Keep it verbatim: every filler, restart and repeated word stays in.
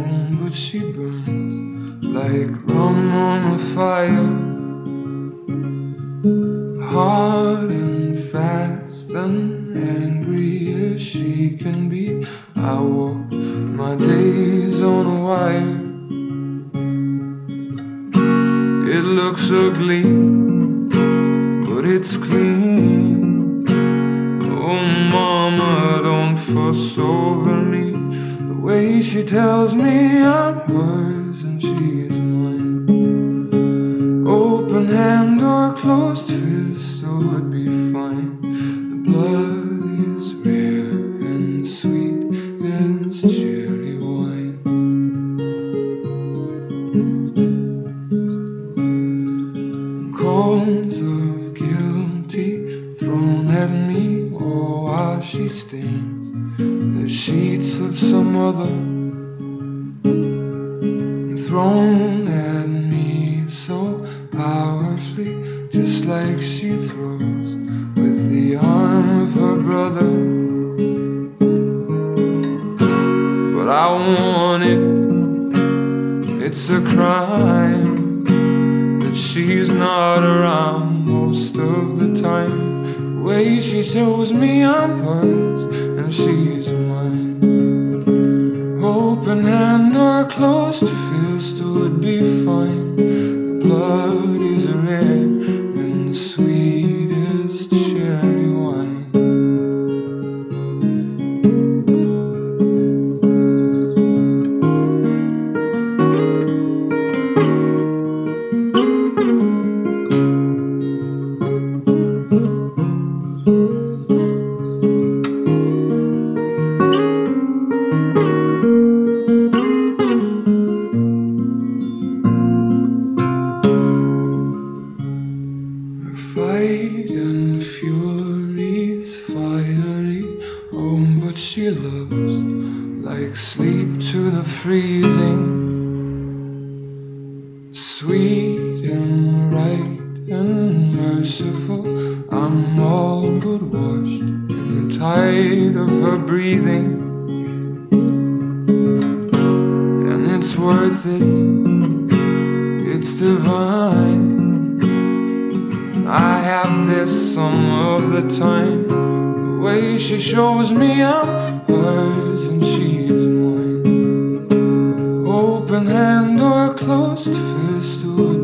but she burns like rum on a fire, hard and fast and angry as she can be. I walk my days on a wire. It looks ugly, but it's clean. Oh mama, don't fuss over me. The way she tells me I'm hers and she's mine. Open hand or closed fist, oh it'd be fine. The blood is rare and sweet as cherry wine. Calls of guilty thrown at me, oh how she stains the sheets of some other, thrown at me so powerfully, just like she throws with the arm of her brother. But I want it, it's a crime that she's not around most of the time. The way she shows me I'm hers and she's mine. Open hand or closed fist would be fine. The blood is red and sweet as cherry wine. Fight and fury's fiery, oh but she loves like sleep to the freezing. Sweet and right and merciful, I'm all but washed in the tide of her breathing. And it's worth it, it's divine. I have this some of the time. The way she shows me I'm hers and she's mine. Open hand or closed fist would